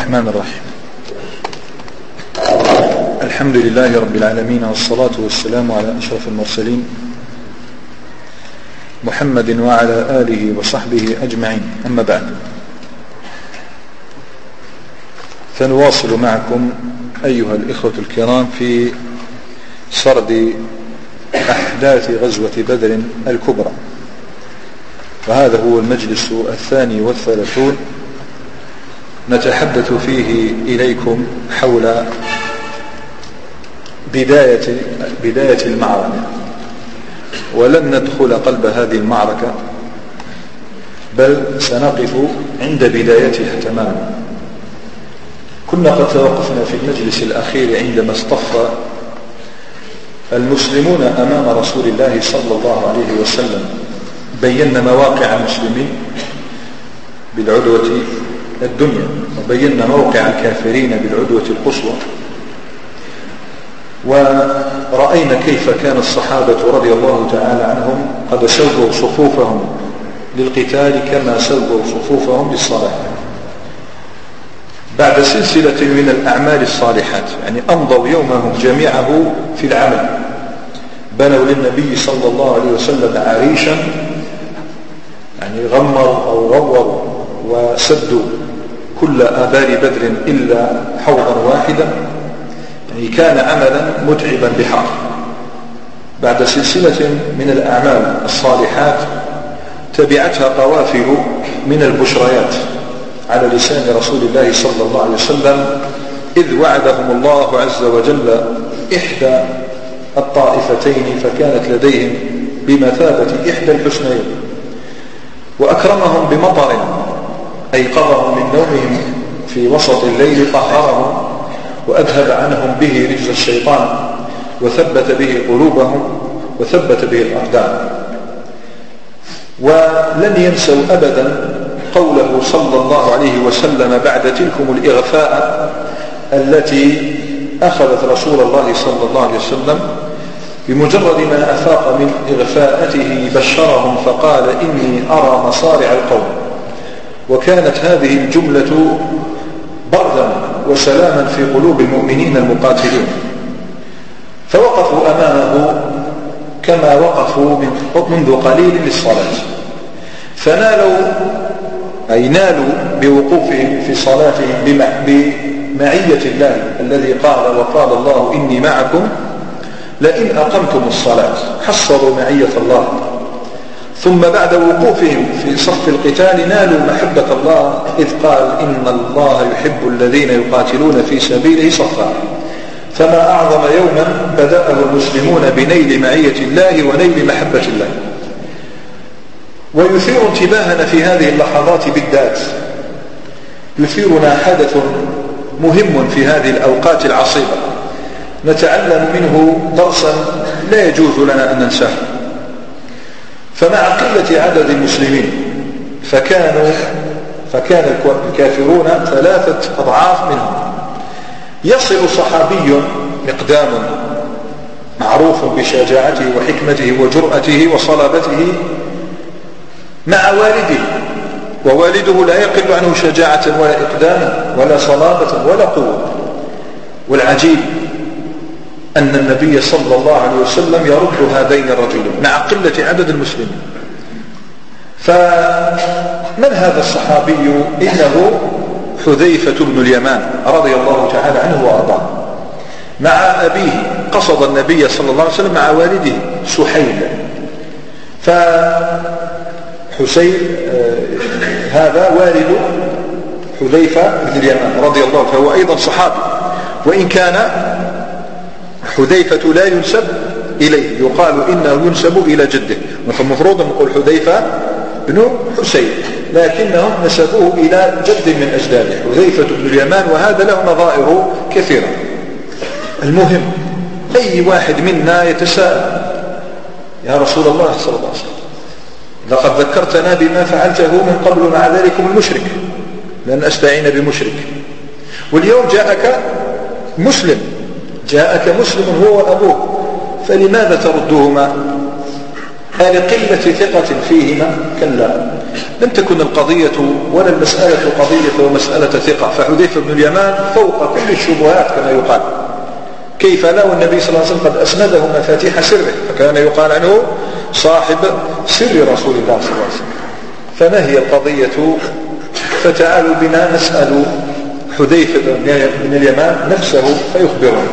الرحمن الرحيم. الحمد لله رب العالمين، والصلاة والسلام على أشرف المرسلين محمد وعلى آله وصحبه أجمعين. أما بعد، فنواصل معكم أيها الإخوة الكرام في سرد أحداث غزوة بدر الكبرى، وهذا هو المجلس 32 نتحدث فيه إليكم حول بداية المعركة، ولن ندخل قلب هذه المعركة، بل سنقف عند بدايتها تماما. كنا قد توقفنا في المجلس الأخير عندما اصطف المسلمون أمام رسول الله صلى الله عليه وسلم، بينا مواقع المسلمين بالعدوة الدنيا، وبينا موقع الكافرين بالعدوة القصوى، ورأينا كيف كان الصحابة رضي الله تعالى عنهم قد سووا صفوفهم للقتال كما سووا صفوفهم للصلاة، بعد سلسلة من الأعمال الصالحات. يعني أمضوا يومهم جميعه في العمل، بنوا للنبي صلى الله عليه وسلم عريشا، يعني غمروا أو غوروا وسدوا كل آبار بدر إلا حوضا واحدا. يعني كان عملا متعبا بحق. بعد سلسلة من الأعمال الصالحات تبعتها قوافل من البشريات على لسان رسول الله صلى الله عليه وسلم، إذ وعدهم الله عز وجل إحدى الطائفتين فكانت لديهم بمثابة إحدى الحسنيين، وأكرمهم بمطر أيقظهم من نومهم في وسط الليل، طهرهم وأذهب عنهم به رجز الشيطان، وثبت به قلوبهم وثبت به الأقدام. ولن ينسوا أبدا قوله صلى الله عليه وسلم بعد تلكم الإغفاء التي أخذت رسول الله صلى الله عليه وسلم، بمجرد ما أفاق من إغفاءته بشرهم فقال: إني أرى مصارع القوم. وكانت هذه الجملة بردا وسلاما في قلوب المؤمنين المقاتلين، فوقفوا أمامه كما وقفوا منذ قليل للصلاة، نالوا بوقوفهم في صلاتهم بمعية الله الذي قال: وقال الله إني معكم لئن أقمتم الصلاة. حصلوا معية الله. ثم بعد وقوفهم في صف القتال نالوا محبة الله، إذ قال: إن الله يحب الذين يقاتلون في سبيله صفا. فما أعظم يوما بدأه المسلمون بنيل معية الله ونيل محبة الله. ويثير انتباهنا في هذه اللحظات بالذات، يثيرنا حدث مهم في هذه الأوقات العصيبة نتعلم منه درسا لا يجوز لنا أن ننساه. فمع قلة عدد المسلمين فكان الكافرون 3 أضعاف منهم. يصل صحابي مقدام معروف بشجاعته وحكمته وجرأته وصلابته مع والده، ووالده لا يقل عنه شجاعة ولا إقداما ولا صلابة ولا قوة. والعجيب أن النبي صلى الله عليه وسلم يرد هذين الرجلين مع قلة عدد المسلمين. فمن هذا الصحابي؟ إنه حذيفة بن اليمان رضي الله تعالى عنه وأرضاه. مع أبيه قصد النبي صلى الله عليه وسلم مع والده سحيل. فحسين هذا والد حذيفة بن اليمان رضي الله عنه، فهو أيضا صحابي، وإن كان حذيفة لا ينسب إليه، يقال إنه ينسب إلى جده، فالمفروض أن نقول حذيفة بن حسين، لكنهم نسبوه إلى جد من أجداده حذيفة بن اليمان، وهذا له نظائر كثيرة. المهم أي واحد منا يتساءل: يا رسول الله صلى الله عليه وسلم، لقد ذكرتنا بما فعلته من قبل مع ذلكم المشرك، لن أستعين بمشرك، واليوم جاءك مسلم هو وأبوه، فلماذا تردهما؟ لقلة ثقة فيهما؟ كلا، لم تكن القضية ولا المسألة قضية ومسألة ثقة، فحذيفة بن اليمان فوق كل الشبهات كما يقال. كيف لا والنبي صلى الله عليه وسلم قد أسنده مفاتيح سره، فكان يقال عنه صاحب سر رسول الله صلى الله عليه وسلم. فما هي القضية؟ فتعالوا بنا نسأل حذيفة بن اليمان نفسه فيخبرنا.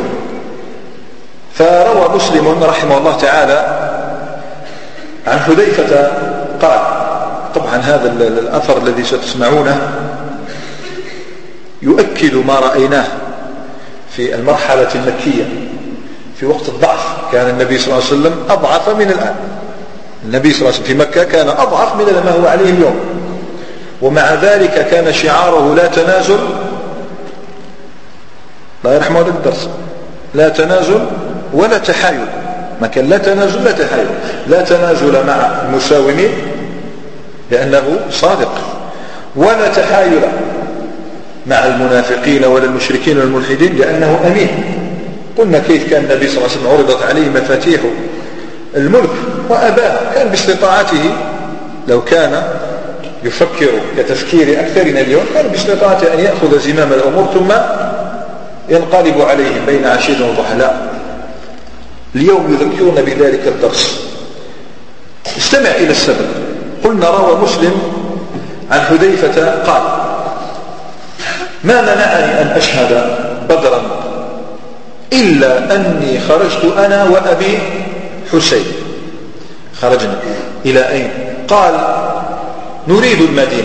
فروى مسلم رحمه الله تعالى عن حذيفة قال، طبعا هذا الأثر الذي ستسمعونه يؤكد ما رأيناه في المرحلة المكية في وقت الضعف. كان النبي صلى الله عليه وسلم أضعف من الآن. النبي صلى الله عليه وسلم في مكة كان أضعف من ما هو عليه اليوم، ومع ذلك كان شعاره لا تنازل. لا يرحم هذا الدرس، لا تنازل ولا تحايل. ما كان لا تنازل لا تحايل. لا تنازل مع المساومين لأنه صادق، ولا تحايل مع المنافقين ولا المشركين والملحدين لأنه أمين. قلنا كيف كان النبي صلى الله عليه وسلم عرضت عليه مفاتيح الملك وأباه، كان باستطاعته لو كان يفكر كتفكير أكثرنا اليوم كان باستطاعته أن يأخذ زمام الأمور ثم ينقلب عليهم بين عشية وضحى. لا، اليوم يذكرون بذلك الدرس. استمع إلى السبب. قلنا روى مسلم عن حذيفة قال: ما منعني أن أشهد بدرا إلا أني خرجت أنا وأبي حسين. خرجنا إلى أين؟ قال: نريد المدينة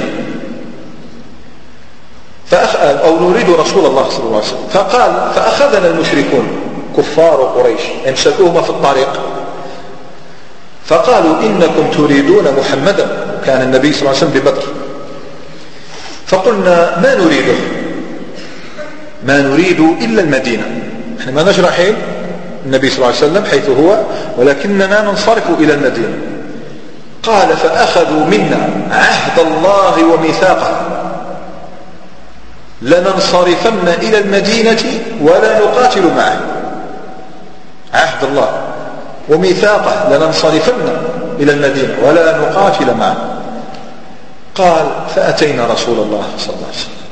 أو نريد رسول الله صلى الله عليه وسلم. فقال: فأخذنا المشركون كفار قريش امسكوهما في الطريق فقالوا: إنكم تريدون محمدا. كان النبي صلى الله عليه وسلم ببدر. فقلنا: ما نريد إلا المدينة. احنا ما نشرحين النبي صلى الله عليه وسلم حيث هو، ولكننا ننصرف إلى المدينة. قال: فأخذوا منا عهد الله وميثاقه لننصرفن إلى المدينة ولا نقاتل معه. عهد الله وميثاقه لننصرفن إلى المدينة ولا نقاتل معه. قال: فأتينا رسول الله صلى الله عليه وسلم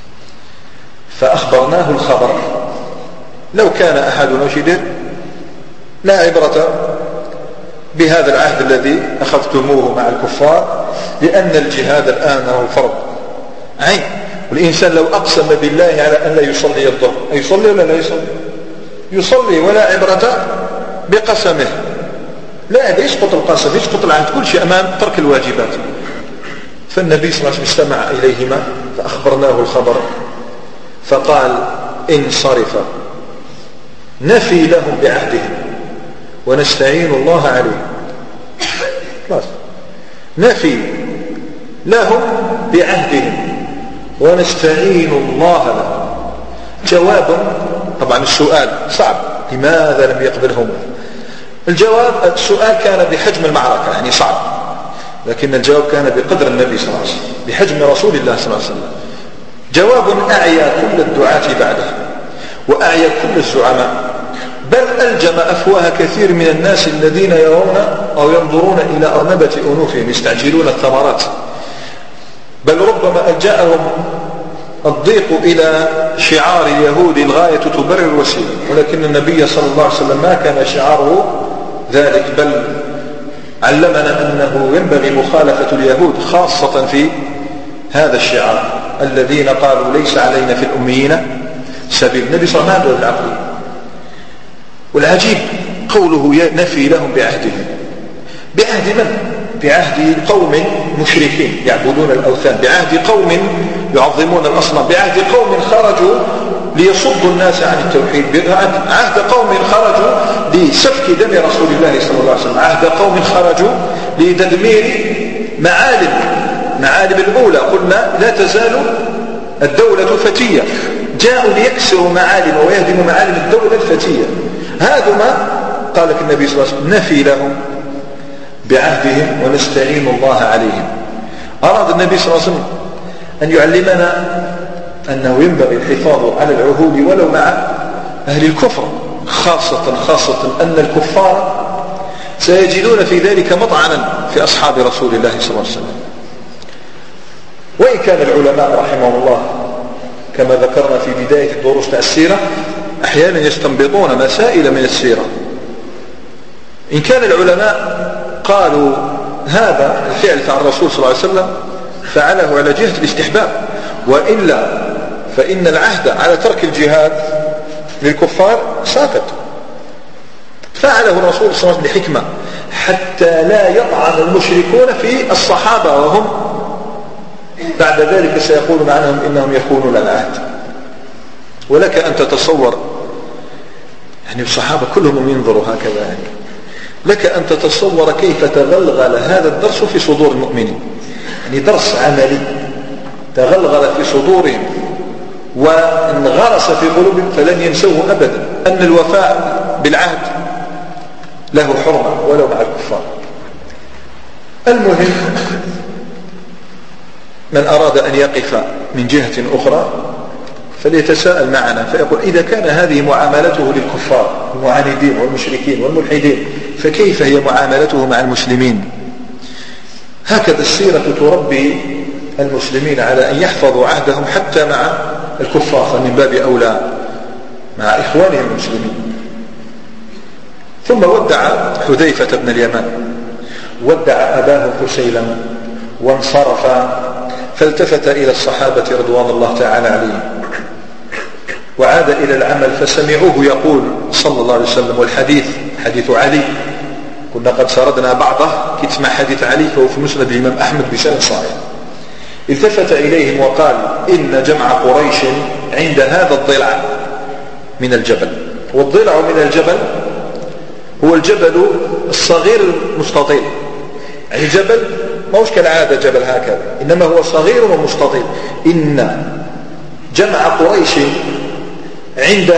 فأخبرناه الخبر. لو كان أحدنا شديد لا عبرة بهذا العهد الذي أخذتموه مع الكفار، لأن الجهاد الآن هو فرض عين. والإنسان لو أقسم بالله على أن لا يصلي الظهر يصلي ولا لا يصلي؟ يصلي ولا عبرة بقسمه. لا، يسقط القسم، يسقط العهد، كل شيء أمام ترك الواجبات. فالنبي صلى الله عليه وسلم استمع إليهما فأخبرناه الخبر فقال: انصرف نفي لهم بعهدهم ونستعين الله عليه. خلاص، نفي لهم بعهدهم ونستعين الله لهم. جواب، طبعا السؤال صعب، لماذا لم يقبلهم؟ السؤال كان بحجم المعركة، يعني صعب، لكن الجواب كان بقدر النبي صلى الله عليه وسلم، بحجم رسول الله صلى الله عليه وسلم. جواب أعيا كل الدعاة بعده وأعيا كل الزعماء، بل ألجم أفواه كثير من الناس الذين يرون أو ينظرون إلى أرنبة أنوفهم يستعجلون الثمرات، بل ربما ألجأهم الضيق إلى شعار اليهود: الغاية تبرر الوسيلة. ولكن النبي صلى الله عليه وسلم ما كان شعاره ذلك، بل علمنا أنه ينبغي مخالفة اليهود خاصة في هذا الشعار الذين قالوا: ليس علينا في الأميين سبيل. النبي صلى الله عليه وسلم العقل. والعجيب قوله نفي لهم بعهدهم. بعهد من؟ بعهد قوم مشركين يعبدون الأوثان، بعهد قوم يعظمون الأصنام، بعهد قوم خرجوا ليصدوا الناس عن التوحيد، بعهد قوم خرجوا لسفك دم رسول الله صلى الله عليه وسلم، عهد قوم خرجوا لتدمير معالم الأولى. قلنا لا تزال الدولة فتية، جاءوا ليكسروا معالم ويهدموا معالم الدولة الفتية. هذا ما قال لك النبي صلى الله عليه وسلم: نفي لهم بعهدهم ونستعين الله عليهم. أراد النبي صلى الله عليه وسلم أن يعلمنا أنه ينبغي الحفاظ على العهود ولو مع أهل الكفر، خاصة أن الكفار سيجدون في ذلك مطعنا في أصحاب رسول الله صلى الله عليه وسلم. وإن كان العلماء رحمهم الله كما ذكرنا في بداية الدروس السيرة أحيانا يستنبطون مسائل من السيرة. إن كان العلماء قالوا هذا الفعل عن الرسول صلى الله عليه وسلم فعله على جهة الاستحباب، وإلا فإن العهد على ترك الجهاد للكفار ساقط. فعله الرسول صلى الله عليه وسلم لحكمة حتى لا يطعن المشركون في الصحابة، وهم بعد ذلك سيقولون عنهم إنهم يخونون العهد. ولك أن تتصور يعني الصحابة كلهم ينظروا هكذا، يعني لك أن تتصور كيف تغلغل هذا الدرس في صدور المؤمنين، يعني درس عملي تغلغل في صدورهم وانغرس في قلوبهم، فلن ينسوه أبدا أن الوفاء بالعهد له حرمة ولو مع الكفار. المهم من أراد أن يقف من جهة أخرى فليتساءل معنا فيقول إذا كان هذه معاملته للكفار المعاندين والمشركين والملحدين فكيف هي معاملته مع المسلمين؟ هكذا السيرة تربي المسلمين على أن يحفظوا عهدهم حتى مع الكفار، فمن باب أولى مع إخوانهم المسلمين. ثم ودع حذيفة بن اليمان، ودع أباه حسيلا وانصرف، فالتفت إلى الصحابة رضوان الله تعالى عليهم وعاد إلى العمل، فسمعوه يقول صلى الله عليه وسلم، والحديث حديث علي كنا قد سردنا بعضه، كتسمع حديث علي فهو في مسند الإمام أحمد بسند صحيح. التفت إليهم وقال إن جمع قريش عند هذا الضلع من الجبل. والضلع من الجبل هو الجبل الصغير المستطيل، يعني جبل ما هوش كالعادة جبل هكذا، إنما هو صغير ومستطيل. إن جمع قريش عند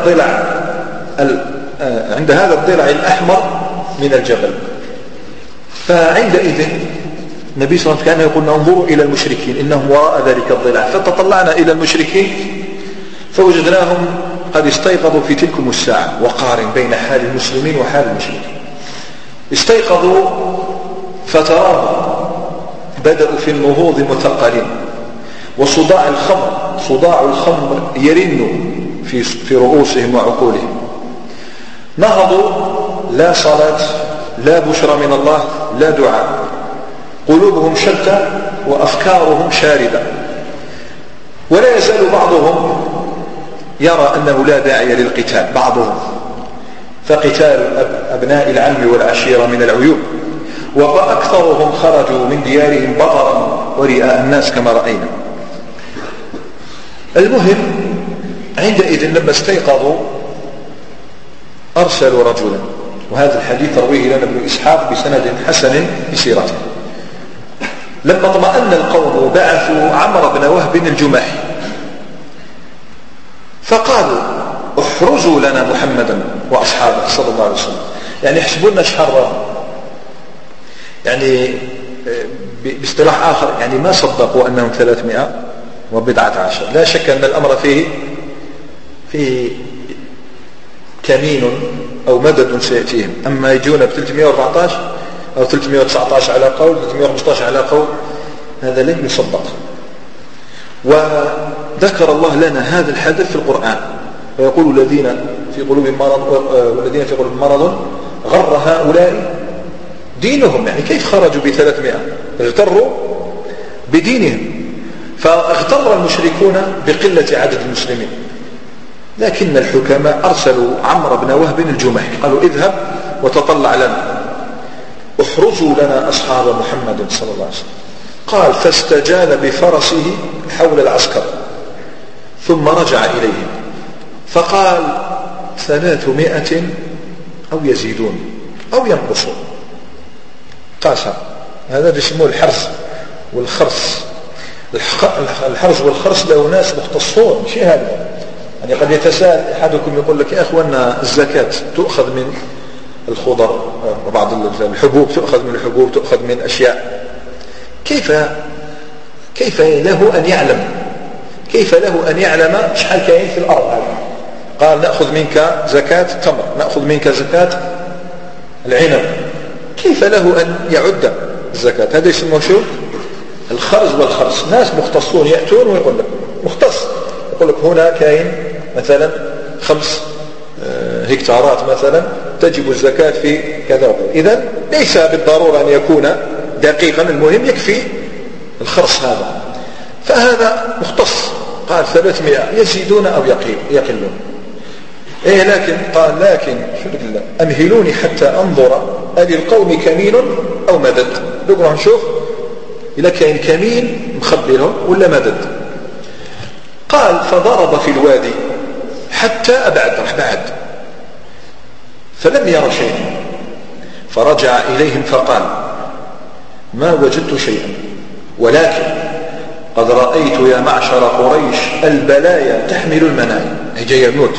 هذا الضلع الأحمر من الجبل. فعندئذ النبي صلى الله عليه وسلم كان يقول انظروا إلى المشركين إنهم وراء ذلك الضلع، فتطلعنا إلى المشركين فوجدناهم قد استيقظوا في تلكم الساعة. وقارن بين حال المسلمين وحال المشركين. استيقظوا فتراهم بدأوا في النهوض مثقلين، وصداع الخمر يرن في رؤوسهم وعقولهم. نهضوا لا صلاة لا بشرى من الله لا دعاء، قلوبهم شتى وأفكارهم شاردة. ولا يزال بعضهم يرى أنه لا داعي للقتال، بعضهم فقتال أبناء العم والعشيرة من العيوب، وأكثرهم خرجوا من ديارهم بطرا ورئاء الناس كما رأينا. المهم عندئذ لما استيقظوا أرسلوا رجلا، وهذا الحديث رويه لنا ابن إسحاق بسند حسن في سيرته. لما اطمأن القوم بعثوا عمرو بن وهب الجماحي فقالوا احرزوا لنا محمدا وأصحابه صلى الله عليه وسلم، يعني احسبوا لنا شحر، يعني باصطلاح آخر يعني ما صدقوا أنهم 310. لا شك أن الأمر فيه كمين أو مدد سيأتيهم. أما يجون ب 314 أو 319 على قول، 315 على قول، هذا لن يصدق. وذكر الله لنا هذا الحدث في القرآن، ويقول الذين في قلوبهم مرض والذين في قلوبهم مرض غر هؤلاء دينهم، يعني كيف خرجوا ب300؟ اغتروا بدينهم. فاغتر المشركون بقلة عدد المسلمين، لكن الحكماء أرسلوا عمرو بن وهب الجماحي قالوا اذهب وتطلع لنا، احرزوا لنا أصحاب محمد صلى الله عليه وسلم. قال فاستجال بفرسه حول العسكر ثم رجع إليهم فقال 300 أو يزيدون أو ينقصون. قاسم هذا يسموه الحرز والخرس. الحرز والخرس له ناس مختصون، شيء هذا. يعني قد يتساءل أحدكم يقول لك يا أخوانا الزكاة تؤخذ من الخضر وبعض الحبوب، تؤخذ من الحبوب، تؤخذ من أشياء. كيف له أن يعلم؟ كيف له أن يعلم شحال كاين في الأرض هذا؟ قال نأخذ منك زكاة التمر، نأخذ منك زكاة العنب. كيف له أن يعد الزكاة؟ هذا يسمى شو؟ الخرز والخرس، ناس مختصون يأتون ويقول لك مختص، يقول لك هنا كاين مثلا 5 هكتارات مثلا تجب الزكاة في كذا وكذا. إذن ليس بالضرورة أن يكون دقيقا، المهم يكفي الخرص هذا. فهذا مختص، قال 300 يزيدون أو يقلون. لكن قال لكن أمهلوني حتى أنظر أللقوم كمين أو مدد. نقرأ نشوف إذا كان كمين مخبرهم ولا مدد. قال فضرب في الوادي حتى أبعد، راح بعد، فلم ير شيئا، فرجع إليهم فقال ما وجدت شيئا، ولكن قد رأيت يا معشر قريش البلايا تحمل المنايا. هي جاية الموت.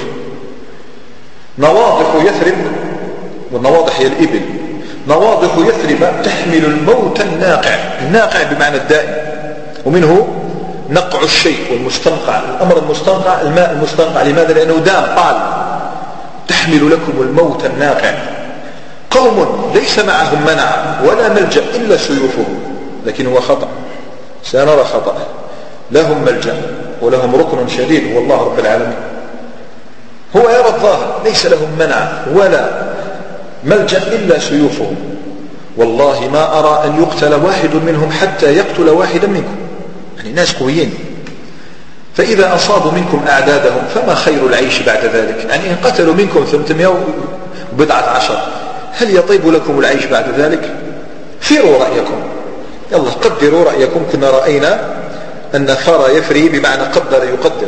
نواضح يثرب، والنواضح هي الإبل، نواضح يثرب تحمل الموت الناقع. الناقع بمعنى الدائم، ومنه نقع الشيء والمستنقع، الأمر المستنقع، الماء المستنقع. لماذا؟ لأنه دام قال تحمل لكم الموت الناقع. قوم ليس معهم منع ولا ملجأ إلا سيوفهم. لكن هو خطأ، سنرى خطأ. لهم ملجأ ولهم ركن شديد هو الله رب العالمين. هو يرى الظاهر ليس لهم منع ولا ملجأ إلا سيوفهم. والله ما أرى أن يقتل واحد منهم حتى يقتل واحدا منكم. يعني ناس قويين. فإذا أصابوا منكم أعدادهم فما خير العيش بعد ذلك؟ يعني إن قتلوا منكم 310 هل يطيب لكم العيش بعد ذلك؟ فيروا رأيكم، يلا قدروا رأيكم. كنا رأينا أن ثار يفري بمعنى قدر يقدر.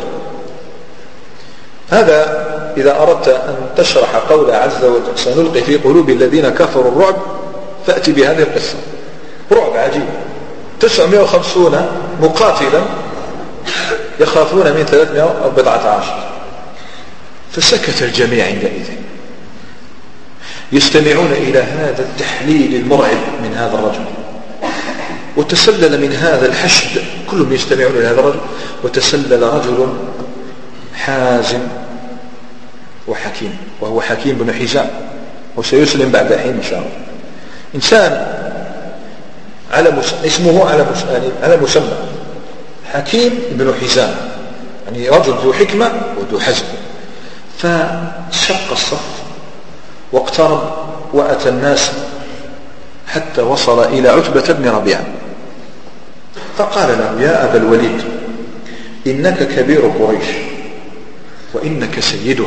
هذا إذا أردت أن تشرح قول عز وجل سنلقي في قلوب الذين كفروا الرعب، فأتي بهذه القصة. رعب عجيب، 950 مقاتلا يخافون من 314. فسكت الجميع عندئذ يستمعون إلى هذا التحليل المرعب من هذا الرجل. وتسلل من هذا الحشد، كلهم يستمعون إلى هذا الرجل، وتسلل رجل حازم وحكيم، وهو حكيم بن حزام، وسيسلم بعد حين إن شاء الله. إنسان اسمه على مسمى حكيم بن حزام، يعني رجل ذو حكمة وذو حزم. فشق الصف واقترب وأتى الناس حتى وصل إلى عتبة بن ربيعة، فقال له يا أبا الوليد إنك كبير قريش وإنك سيده.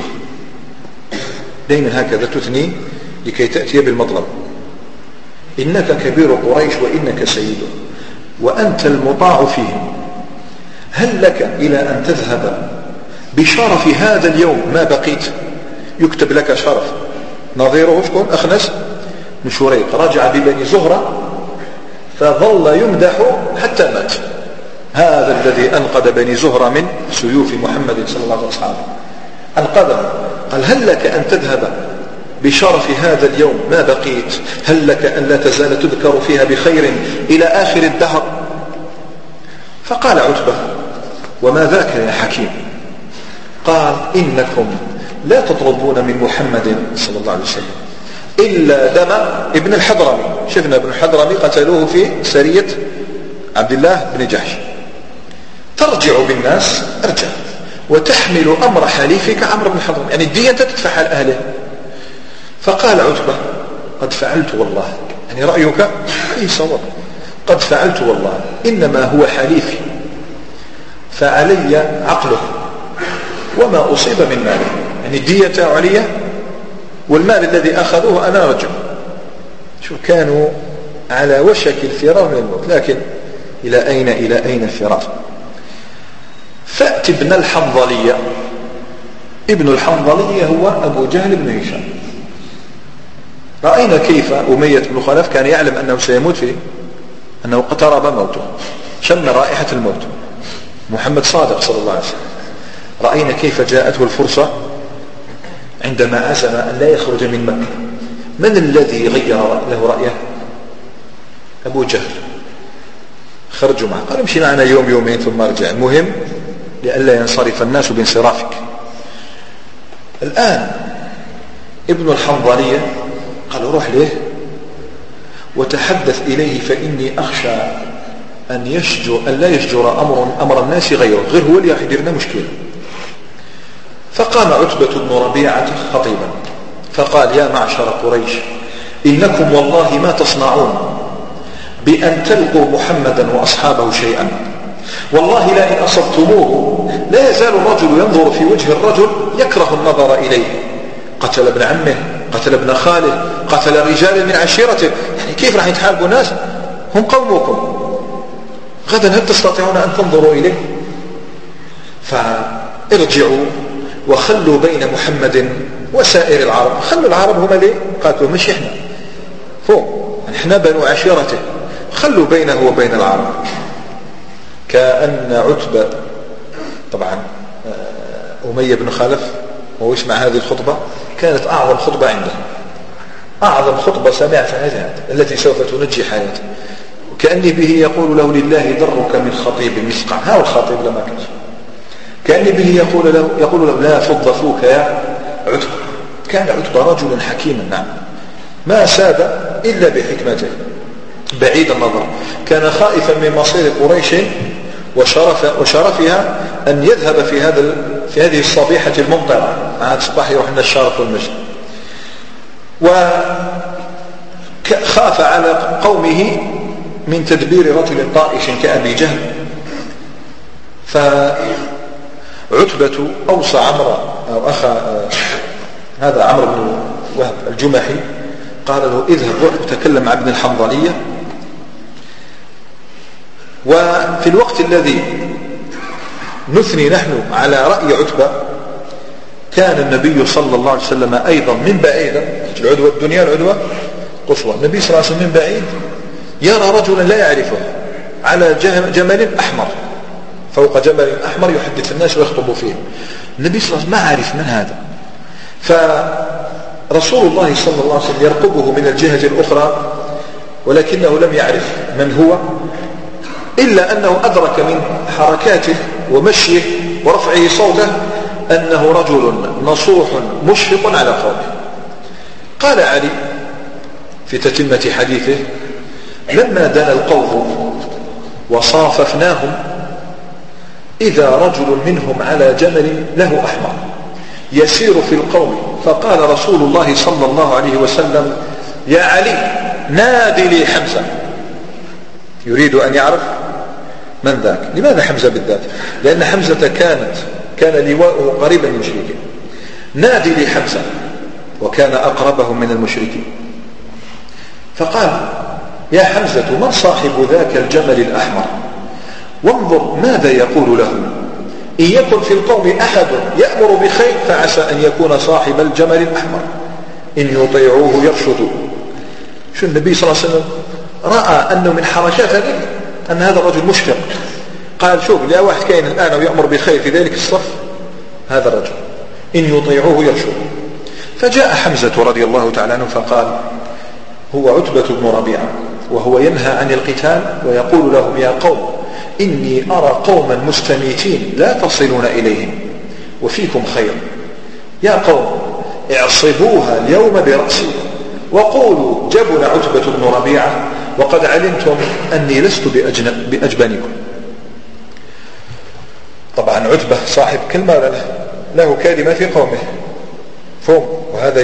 دائما هكذا تثني لكي تأتي بالمطلب. إنك كبير قريش وإنك سيده وأنت المطاع فيهم، هل لك إلى أن تذهب بشرف هذا اليوم ما بقيت؟ يكتب لك شرف. نظيره شكون؟ أخنس بن شريق رجع ببني زهرة فظل يمدح حتى مات. هذا الذي أنقذ بني زهرة من سيوف محمد صلى الله عليه وسلم، أنقذهم. قال هل لك أن تذهب بشرف هذا اليوم ما بقيت؟ هل لك أن لا تزال تذكر فيها بخير إلى آخر الدهر؟ فقال عتبة وما ذاك يا حكيم؟ قال إنكم لا تطلبون من محمد صلى الله عليه وسلم إلا دم ابن الحضرمي. شفنا ابن الحضرمي قتلوه في سرية عبد الله بن جحش. ترجع بالناس ارجع وتحمل أمر حليفك عمرو بن الحضرمي، يعني الدية أنت تدفع على أهله. فقال عتبة قد فعلت والله، يعني رأيك أي صواب، قد فعلت والله، إنما هو حليفي فعلي عقله وما أصيب من ماله، يعني الدية عليا والمال الذي أخذوه أنا رجل. شو كانوا على وشك الفرار من الموت، لكن إلى أين الفرار؟ فأت ابن الحنظلية. ابن الحنظلية هو أبو جهل بن هشام. رأينا كيف أمية بن خلف كان يعلم أنه سيموت فيه، أنه اقترب موته، شم رائحة الموت. محمد صادق صلى الله عليه وسلم رأينا كيف جاءته الفرصة عندما عزم أن لا يخرج من مكة. من الذي غير له رأيه؟ أبو جهل. خرجوا معه، قال امشي معنا يوم يومين ثم ارجع، المهم لئلا ينصرف الناس بانصرافك. الآن ابن الحنظلية قال روح له وتحدث إليه فإني أخشى أن لا يشجر أمر الناس غيره، غير هو اللي راح يدير لنا مشكلة. فقام عتبة بن ربيعة خطيبا فقال: يا معشر قريش، إنكم والله ما تصنعون بأن تلقوا محمدا وأصحابه شيئا، والله لا إن أصبتموه لا يزال الرجل ينظر في وجه الرجل يكره النظر إليه، قتل ابن عمه، قتل ابن خاله، قتل رجال من عشيرته، يعني كيف راح يتحاربوا الناس؟ هم قومكم، غدا هل تستطيعون أن تنظروا إليه؟ فارجعوا وخلوا بين محمد وسائر العرب. خلوا العرب هم ليه قاتلوا، مش إحنا، احنا بنو عشيرته، خلوا بينه وبين العرب. كأن عتبة طبعا أمية بن خلف وهو يسمع هذه الخطبة كانت أعظم خطبة عنده، أعظم خطبة سمعها في حياته التي سوف تنجي حياته. كأني به يقول له: لله ضرك من خطيب مسقع. ها الخطيب لما كأني به يقول له: لا فض فوك يا عتبة. كان عتبة رجلا حكيما، نعم، ما ساد إلا بحكمته بعيد النظر، كان خائفا من مصير قريش وشرفها أن يذهب في هذه الصبيحة الممطرة، عاد صباح يروح لنا الشارق والمجد، وخاف على قومه من تدبير رجل طائش كأبي جهل. فعتبة أوصى عمرو أو أخا هذا عمرو بن وهب الجمحي، قال له: اذهب وتكلم مع ابن الحنظلية. وفي الوقت الذي نثني نحن على رأي عتبة كان النبي صلى الله عليه وسلم أيضا من بعيد، العدوى الدنيا العدوى قصوى، النبي صلى الله عليه وسلم من بعيد يرى رجلا لا يعرفه على جمل أحمر، فوق جبل أحمر يحدث الناس ويخطب فيه. النبي صلى الله عليه وسلم ما عرف من هذا، فرسول الله صلى الله عليه وسلم يرقبه من الجهة الأخرى ولكنه لم يعرف من هو، إلا أنه أدرك من حركاته ومشيه ورفعه صوته أنه رجل نصوح مشفق على قومه. قال علي في تتمة حديثه: لما دنا القوم وصاففناهم إذا رجل منهم على جمل له أحمر يسير في القوم، فقال رسول الله صلى الله عليه وسلم: يا علي نادي لي حمزة. يريد أن يعرف من ذاك. لماذا حمزة بالذات؟ لأن حمزة كان لواءه قريبا من المشركين. نادي لي حمزة، وكان أقربهم من المشركين. فقال: يا حمزة من صاحب ذاك الجمل الأحمر؟ وانظر ماذا يقول له، إن يكن في القوم أحد يأمر بخير فعسى أن يكون صاحب الجمل الأحمر، إن يطيعوه يرشدوا. شو النبي صلى الله عليه وسلم رأى أنه من حركات أن هذا الرجل مشفق، قال: شوف لا واحد كاين الآن ويأمر بالخير في ذلك الصف، هذا الرجل إن يطيعوه يرشدوا. فجاء حمزة رضي الله تعالى عنه فقال: هو عتبة بن ربيعة، وهو ينهى عن القتال ويقول لهم: يا قوم إني أرى قوما مستميتين لا تصلون إليهم وفيكم خير، يا قوم اعصبوها اليوم برأسي وقولوا جبن عتبة بن ربيعة وقد علمتم أني لست بأجبنكم. طبعا عتبة صاحب كلمة له كلمة في قومه فهم، وهذا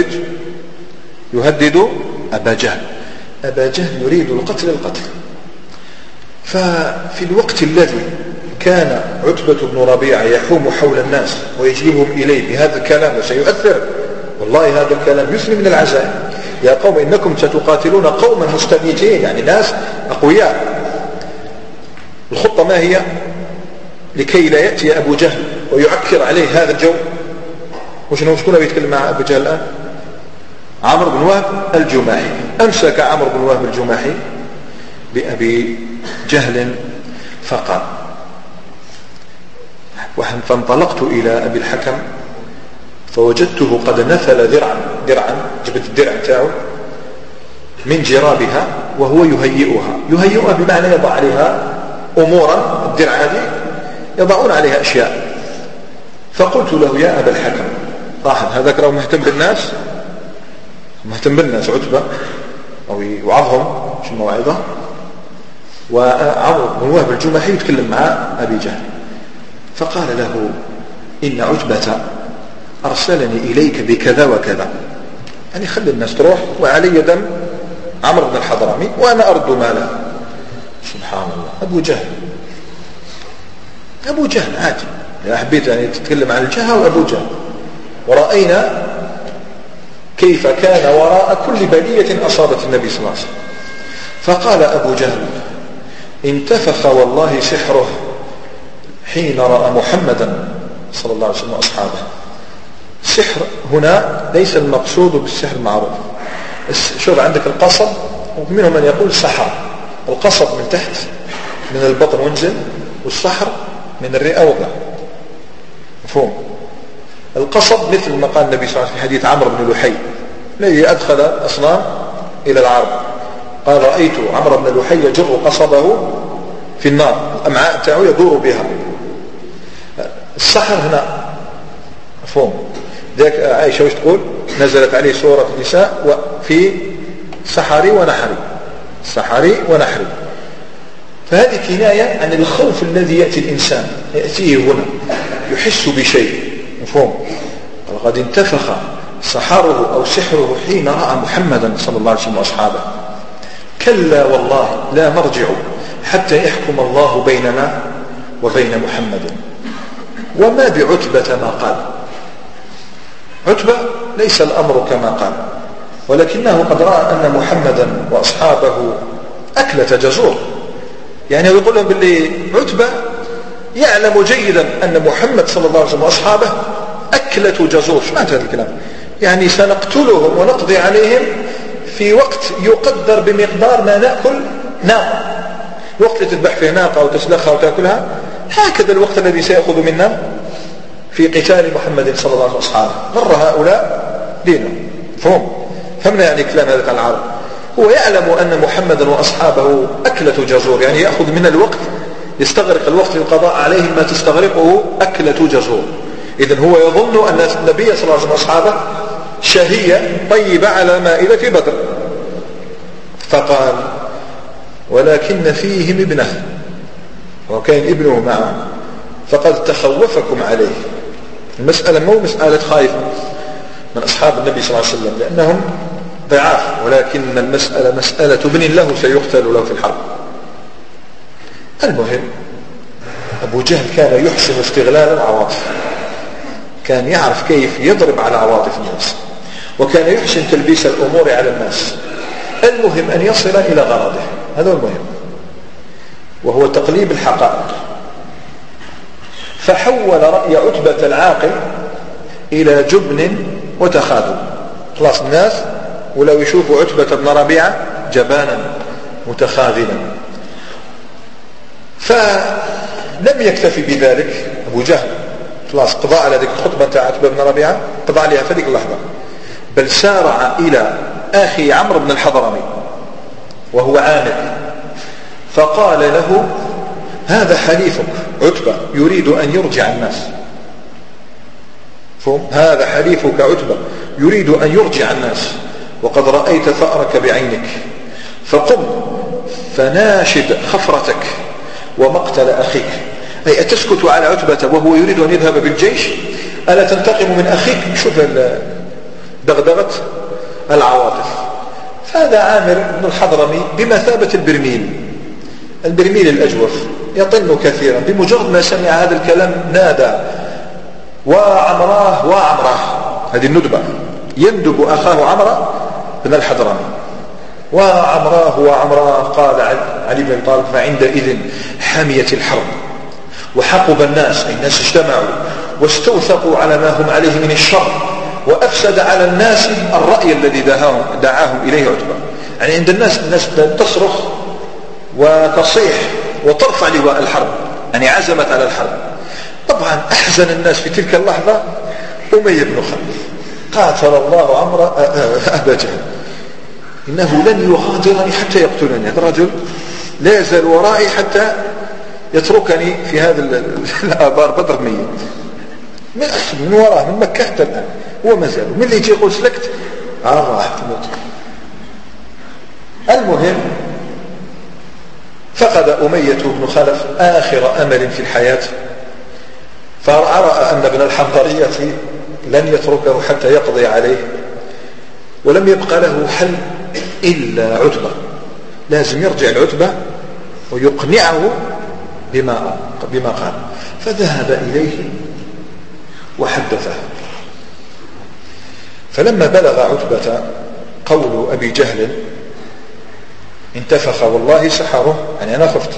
يهدد أبا جهل. أبا جهل يريد القتل. ففي الوقت الذي كان عتبة بن ربيعة يحوم حول الناس ويجيبهم إليه بهذا الكلام وسيؤثر، والله هذا الكلام يثني من العزائم: يا قوم إنكم ستقاتلون قوما مستميتين، يعني ناس أقوياء. الخطة ما هي؟ لكي لا يأتي أبو جهل ويعكر عليه هذا الجو. وشكون بيتكلم مع أبو جهل الآن؟ عمرو بن وهب الجماحي. أمسك عمرو بن وهب الجماحي بأبي جهل فقال، فانطلقت إلى أبي الحكم فوجدته قد نثل درعا جبت الدرع تاعه من جرابها وهو يهيئها بمعنى يضع عليها أمورا، الدرع هذه يضعون عليها أشياء. فقلت له: يا أبا الحكم، لاحظ هذاك راه مهتم بالناس عتبة، أو يوعظهم شو الموعظة. وعمرو بن وهب الجمحي يتكلم مع أبي جهل، فقال له إن عتبة أرسلني إليك بكذا وكذا، يعني خلي الناس تروح وعلي دم عمرو بن الحضرمي وأنا أرد ماله. سبحان الله، أبو جهل عادي. يا حبيت يعني تتكلم عن الجهة وأبو جهل، ورأينا كيف كان وراء كل بلية أصابت النبي صلى الله عليه وسلم. فقال أبو جهل انتفخ والله سحره حين رأى محمدا صلى الله عليه وسلم وأصحابه. سحر هنا ليس المقصود بالسحر المعروف. شوف عندك القصب، ومنهم من يقول سحر. القصب من تحت من البطن وانزل، والسحر من الرئة وضع. مفهوم؟ القصب مثل ما قال النبي صلى الله عليه وسلم في حديث عمرو بن لحي الذي أدخل الأصنام إلى العرب، قال رأيت عمرو بن لحي يجر قصبه في النار، الأمعاء تاعه يدور بها. السحر هنا مفهوم. ذاك عائشة وش تقول؟ نزلت عليه سورة النساء وفي سحري ونحري. فهذه كناية عن الخوف الذي يأتي الإنسان، يأتيه هنا يحس بشيء. مفهوم؟ وقد انتفخ سحره أو سحره حين رأى محمدا صلى الله عليه وسلم وأصحابه. كلا والله لا نرجع حتى يحكم الله بيننا وبين محمد. وما بعتبة ما قال. عتبة ليس الأمر كما قال، ولكنه قد رأى أن محمدا وأصحابه أكلة جزور. يعني يقول لهم باللي عتبة يعلم جيدا أن محمد صلى الله عليه وسلم وأصحابه أكلة جزور. شو معنى هذا الكلام؟ يعني سنقتلهم ونقضي عليهم في وقت يقدر بمقدار ما نأكل ناقة. وقت تذبح فيه ناقة وتسلخها وتأكلها، هكذا الوقت الذي سيأخذ منا في قتال محمد صلى الله عليه وسلم وأصحابه. مر هؤلاء دينهم. فهمنا يعني كلام هذا عن العرب. هو يعلم أن محمدا وأصحابه أكلة جزور، يعني يأخذ من الوقت، يستغرق الوقت للقضاء عليهم ما تستغرقه أكلة جزور. إذن هو يظن أن النبي صلى الله عليه وسلم وأصحابه شهية طيبة على مائدة بدر. فقال ولكن فيهم ابنه، وكان ابنه معه، فقد تخوفكم عليه. المسألة مو مسألة خائفة من أصحاب النبي صلى الله عليه وسلم لأنهم ضعاف، ولكن المسألة مسألة ابن له سيقتل له في الحرب. المهم أبو جهل كان يحسن استغلال العواطف، كان يعرف كيف يضرب على عواطف الناس، وكان يحسن تلبيس الأمور على الناس. المهم أن يصل إلى غرضه، هذا هو المهم، وهو تقليب الحقائق. فحول رأي عتبة العاقل إلى جبن وتخاذل. خلاص الناس ولو يشوفوا عتبة بن ربيعة جبانا متخاذلا. فلم يكتفي بذلك أبو جهل، خلاص قضى على ذلك الخطبة تاع عتبة بن ربيعة، قضى عليها في ذلك اللحظة، بل سارع إلى أخي عمرو بن الحضرمي وهو عامر، فقال له هذا حليفك عتبة يريد أن يرجع الناس. هذا حليفك عتبة يريد أن يرجع الناس، وقد رأيت ثأرك بعينك، فقم فناشد خفرتك ومقتل أخيك. أي أتسكت على عتبة وهو يريد أن يذهب بالجيش؟ ألا تنتقم من أخيك؟ شوف دغدغة العواطف. فهذا عامر بن الحضرمي بمثابة البرميل الأجوف، يطن كثيرا. بمجرد ما سمع هذا الكلام نادى وعمراه هذه الندبة، يندب أخاه عمرو بن الحضرمي وعمراه. قال علي بن طالب فعندئذ حميت الحرب وحقب الناس، أي الناس اجتمعوا واستوثقوا على ما هم عليه من الشر، وأفسد على الناس الرأي الذي دعاهم إليه عتبة. يعني عند الناس تصرخ وتصيح وترفع لواء الحرب، يعني عزمت على الحرب. طبعا أحزن الناس في تلك اللحظة أمية بن خلف، قاتل الله عمرو أبا جهل، إنه لن يغادرني حتى يقتلني، هذا الرجل لا يزال ورائي حتى يتركني في هذا الآبار بدر ميت من وراه من مكة حتى الآن هو ما زال. من اللي يجي يقول سلكت راح تموت. المهم فقد أمية بن خلف آخر أمل في الحياة، فرأى أن ابن الحنظلية لن يتركه حتى يقضي عليه، ولم يبق له حل إلا عتبة، لازم يرجع العتبة ويقنعه بما قال. فذهب إليه وحدثه. فلما بلغ عتبة قول أبي جهل انتفخ والله سحره، يعني أنا خفت،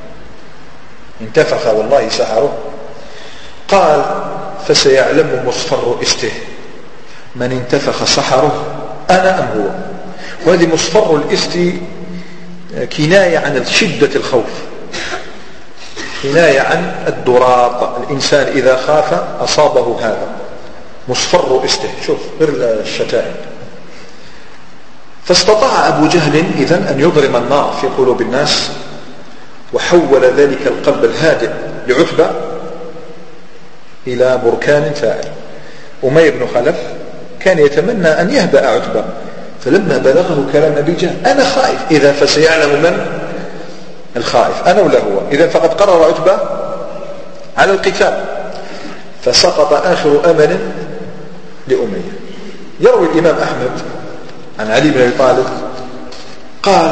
انتفخ والله سحره، قال فسيعلم مصفر استه من انتفخ سحره أنا أم هو. وهذه مصفر الاست كناية عن شدة الخوف، كناية عن الضراط، الإنسان إذا خاف أصابه هذا مصفر استه، شوف غير الشتائم. فاستطاع أبو جهل إذن أن يضرم النار في قلوب الناس، وحول ذلك القلب الهادئ لعتبة إلى بركان ثائر. أمية بن خلف كان يتمنى أن يهدأ عتبة، فلما بلغه كلام أبي جهل أنا خائف، إذا فسيعلم من الخائف أنا ولا هو، إذا فقد قرر عتبة على القتال، فسقط آخر أمل لأمية. يروي الإمام أحمد عن علي بن أبي طالب قال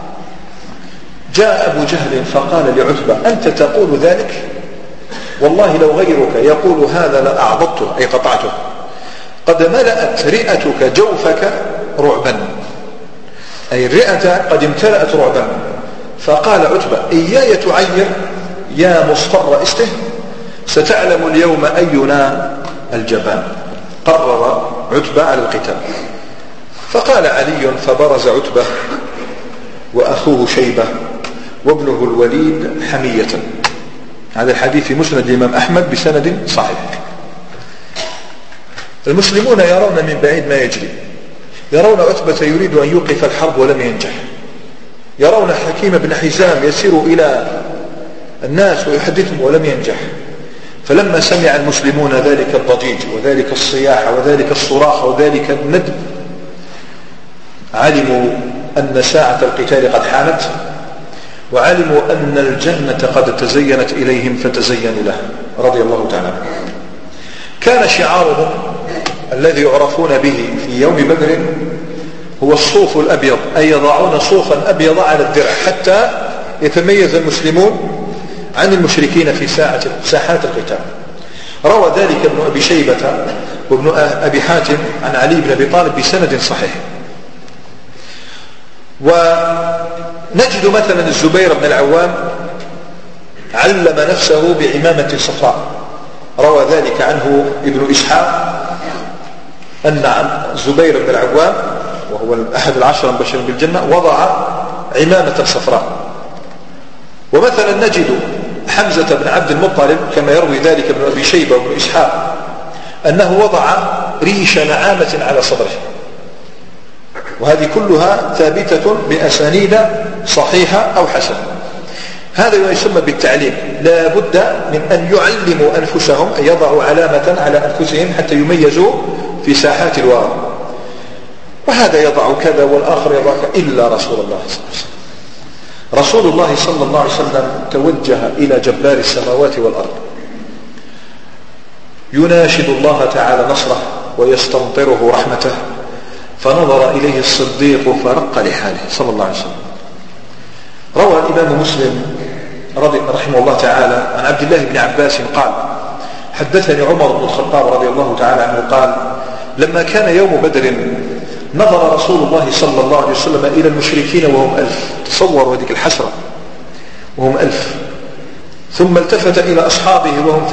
جاء أبو جهل فقال لعتبة أنت تقول ذلك؟ والله لو غيرك يقول هذا لأعضدته، أي قطعته، قد ملأت رئتك جوفك رعبا، أي الرئة قد امتلأت رعبا. فقال عتبة إياي تعير يا مصفر استه، ستعلم اليوم أينا الجبان. قرر عتبة على القتال. فقال علي فبرز عتبة وأخوه شيبة وابنه الوليد حمية. هذا الحديث في مسند الإمام أحمد بسند صحيح. المسلمون يرون من بعيد ما يجري، يرون عتبة يريد أن يوقف الحرب ولم ينجح، يرون حكيم بن حزام يسير إلى الناس ويحدثهم ولم ينجح. فلما سمع المسلمون ذلك الضجيج وذلك الصياح وذلك الصراخ وذلك الندب، علموا أن ساعة القتال قد حانت، وعلموا أن الجنة قد تزينت إليهم فتزينوا له رضي الله تعالى عنه. كان شعارهم الذي يعرفون به في يوم بدر هو الصوف الأبيض، أي يضعون صوفا أبيض على الدرع حتى يتميز المسلمون عن المشركين في ساحات القتال. روى ذلك ابن أبي شيبة وابن أبي حاتم عن علي بن أبي طالب بسند صحيح. ونجد مثلا الزبير بن العوام علم نفسه بعمامة صفراء، روى ذلك عنه ابن إسحاق أن الزبير بن العوام وهو أحد العشر المبشرين بالجنة وضع عمامة صفراء. ومثلا نجد حمزة بن عبد المطلب كما يروي ذلك ابن أبي شيبة وابن إسحاق أنه وضع ريش نعامة على صدره. وهذه كلها ثابتة بأسانيد صحيحة أو حسنة. هذا ما يسمى بالتعليم، لا بد من أن يعلموا أنفسهم، أن يضعوا علامة على أنفسهم حتى يميزوا في ساحات الواقع. وهذا يضع كذا والآخر يضع كذا إلا رسول الله صلى الله عليه وسلم. رسول الله صلى الله عليه وسلم توجه إلى جبار السماوات والأرض يناشد الله تعالى نصره ويستمطره رحمته، فنظر إليه الصديق فرق لحاله صلى الله عليه وسلم. روى الإمام مسلم رحمه الله تعالى عن عبد الله بن عباس قال حدثني عمر بن الخطاب رضي الله تعالى عنه قال لما كان يوم بدر نظر رسول الله صلى الله عليه وسلم إلى المشركين وهم 1000، تصوروا هذه الحسرة وهم 1000، ثم التفت إلى أصحابه وهم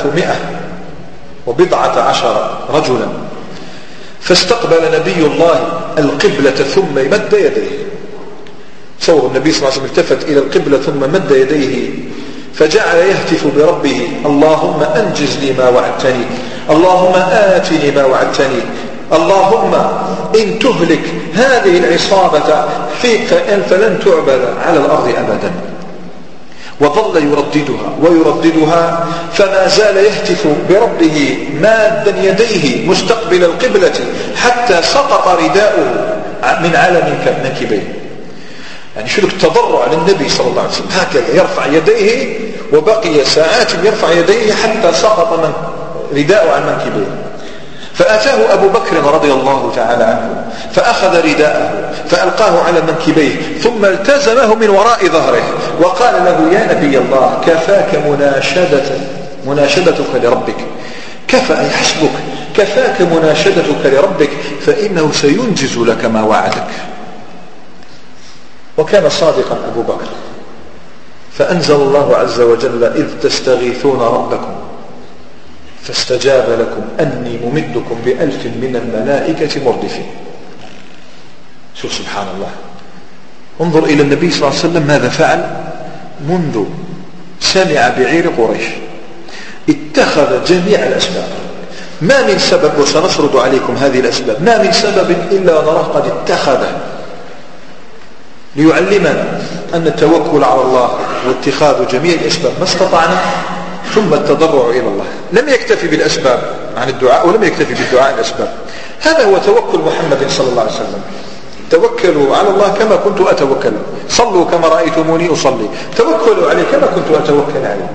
310 رجلا، فاستقبل نبي الله القبلة ثم مد يديه. تصور النبي صلى الله عليه وسلم التفت إلى القبلة ثم مد يديه فجعل يهتف بربه اللهم أنجز لي ما وعدتني، اللهم آتني ما وعدتني، اللهم إن تهلك هذه العصابة فلن تعبد على الأرض أبدا. وظل يرددها فما زال يهتف بربه مادا يديه مستقبل القبلة حتى سقط رداؤه من علم منكبيه. يعني شو التضرع للنبي صلى الله عليه وسلم، هكذا يرفع يديه، وبقي ساعات يرفع يديه حتى سقط من رداءه عن منكبيه. فأتاه أبو بكر رضي الله تعالى عنه فأخذ رداءه فألقاه على منكبيه، ثم التزمه من وراء ظهره وقال له: يا نبي الله، كفاك مناشدتك لربك، كفى أي حسبك، كفاك مناشدتك لربك، فإنه سينجز لك ما وعدك. وكان صادقا أبو بكر، فأنزل الله عز وجل: إذ تستغيثون ربكم فاستجاب لكم أني ممدكم ب1000 من الملائكة مردفين. شوف سبحان الله، انظر إلى النبي صلى الله عليه وسلم ماذا فعل منذ سمع بعير قريش. اتخذ جميع الأسباب، ما من سبب، وسنسرد عليكم هذه الأسباب، ما من سبب إلا نراه قد اتخذه ليعلمنا أن التوكل على الله واتخاذ جميع الأسباب ما استطعنا، ثم التضرع إلى الله. لم يكتفي بالأسباب عن الدعاء، ولم يكتفي بالدعاء الأسباب. هذا هو توكل محمد صلى الله عليه وسلم: توكلوا على الله كما كنت أتوكل، صلوا كما رأيتموني أصلي، توكلوا عليه كما كنت أتوكل عليه.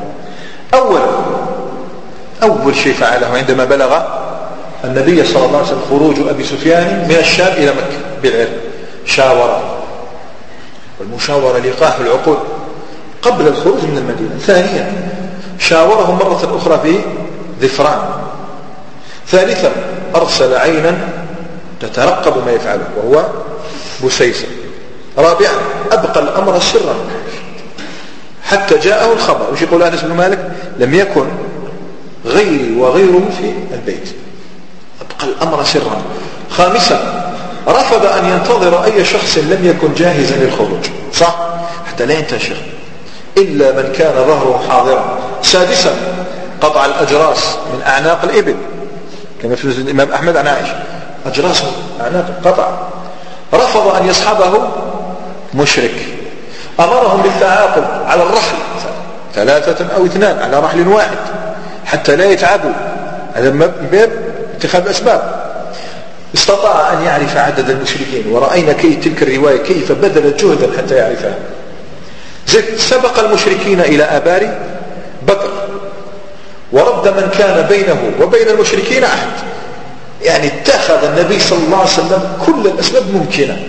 أول شيء فعله عندما بلغ النبي صلى الله عليه وسلم خروج أبي سفيان من الشام إلى مكة بالعلم، شاوره، والمشاورة لقاح العقول قبل الخروج من المدينة. ثانيا شاورهم مرة أخرى في ظفران. ثالثا أرسل عينا تترقب ما يفعله وهو بسيسة. رابعا أبقى الأمر سرا حتى جاءه الخبر. وش يقول أنس بن مالك؟ لم يكن غيري وغيره في البيت، أبقى الأمر سرا. خامسا رفض أن ينتظر أي شخص لم يكن جاهزا للخروج، صح، حتى لا ينتشر إلا من كان ظهره حاضرا. سادسا قطع الأجراس من أعناق الإبل، كما في الإمام أحمد عن عائشة، أجراس أعناق قطع. رفض أن يصحبه مشرك، أمرهم بالتعاقب على الرحل 3 أو 2 على رحل واحد حتى لا يتعبوا، هذا من باب اتخاذ أسباب. استطاع أن يعرف عدد المشركين، ورأينا تلك الرواية كيف بذل جهدا حتى يعرفها. سبق المشركين إلى آبار بكر، ورد من كان بينه وبين المشركين عهد. يعني اتخذ النبي صلى الله عليه وسلم كل الأسباب ممكنة.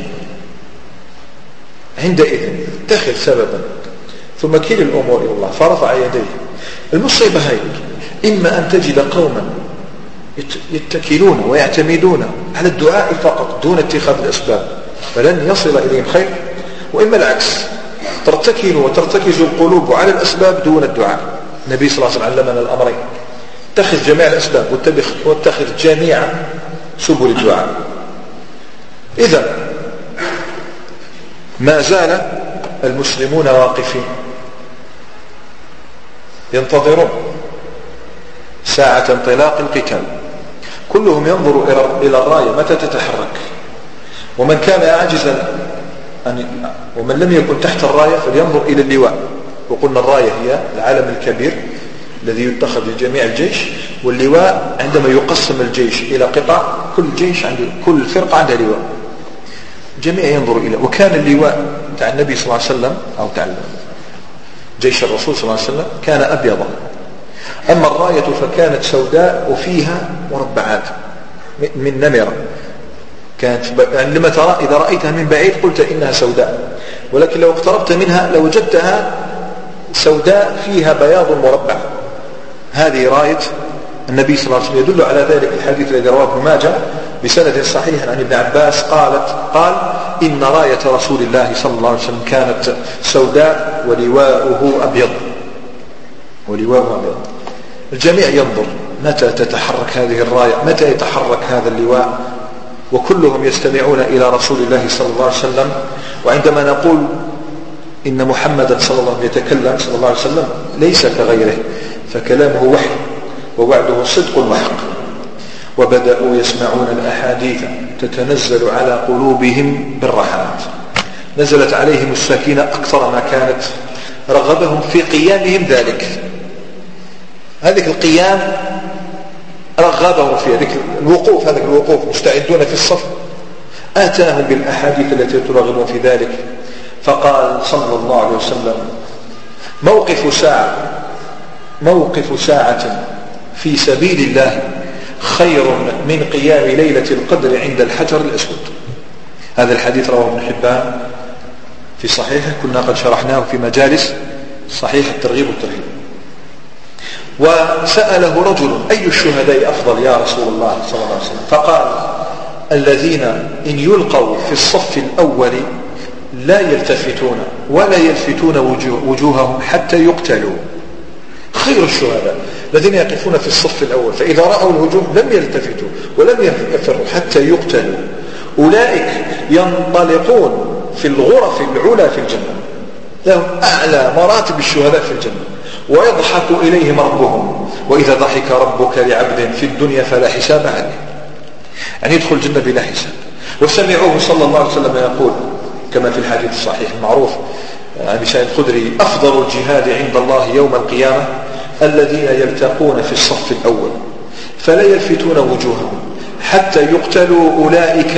عندئذ اتخذ سببا ثم كل الأمور إلى الله فرفع يديه. المصيبة هي إما أن تجد قوما يتكلون ويعتمدون على الدعاء فقط دون اتخاذ الأسباب فلن يصل إليهم خير، وإما العكس، ترتكن وترتكز القلوب على الأسباب دون الدعاء. النبي صلى الله عليه وسلم علمنا الأمرين: اتخذ جميع الأسباب واتخذ جميع سبل الدعاء. إذا ما زال المسلمون واقفين ينتظرون ساعة انطلاق القتال، كلهم ينظر إلى الراية متى تتحرك، ومن كان عاجزا ومن لم يكن تحت الراية فلينظر إلى اللواء. وقلنا الراية هي العلم الكبير الذي يتخذ لجميع الجيش، واللواء عندما يقسم الجيش إلى قطع، كل فرقة عندها لواء، جميع ينظر إليه. وكان اللواء تاع النبي صلى الله عليه وسلم أو تاع جيش الرسول صلى الله عليه وسلم كان أبيضا، أما الراية فكانت سوداء وفيها مربعات من نمرة، كانت يعني لما ترى إذا رأيتها من بعيد قلت إنها سوداء، ولكن لو اقتربت منها لوجدتها سوداء فيها بياض مربع. هذه راية النبي صلى الله عليه وسلم. يدل على ذلك الحديث الذي رواه ابن ماجه بسند صحيح عن ابن عباس قال إن راية رسول الله صلى الله عليه وسلم كانت سوداء ولواؤه أبيض. الجميع ينظر متى تتحرك هذه الراية، متى يتحرك هذا اللواء، وكلهم يستمعون إلى رسول الله صلى الله عليه وسلم. وعندما نقول إن محمدا صلى الله عليه وسلم يتكلم صلى الله عليه وسلم ليس كغيره، فكلامه وحي ووعده صدق وحق. وبدأوا يسمعون الأحاديث تتنزل على قلوبهم بالرحمات، نزلت عليهم السكينة أكثر ما كانت، رغبهم في قيامهم ذلك، هذه القيام رغبهم في هذا الوقوف، مستعدون في الصف، آتاهم بالأحاديث التي ترغبهم في ذلك. فقال صلى الله عليه وسلم: موقف ساعة في سبيل الله خير من قيام ليلة القدر عند الحجر الأسود. هذا الحديث رواه ابن حبان في صحيحه، كنا قد شرحناه في مجالس صحيح الترغيب والترهيب. وسأله رجل: أي الشهداء أفضل يا رسول الله صلى الله عليه وسلم؟ فقال: الذين إن يلقوا في الصف الأول لا يلتفتون ولا يلفتون وجوههم حتى يقتلوا. خير الشهداء الذين يقفون في الصف الأول، فإذا رأوا الهجوم لم يلتفتوا ولم يفروا حتى يقتلوا. أولئك ينطلقون في الغرف العلى في الجنة، لهم أعلى مراتب الشهداء في الجنة، ويضحك إليهم ربهم. وإذا ضحك ربك لعبد في الدنيا فلا حساب عليه، يعني يدخل الجنة بلا حساب. وسمعوه صلى الله عليه وسلم يقول كما في الحديث الصحيح المعروف عن أبي سعيد الخدري: أفضل الجهاد عند الله يوم القيامة الذين يلتقون في الصف الأول فلا يلفتون وجوههم حتى يقتلوا. أولئك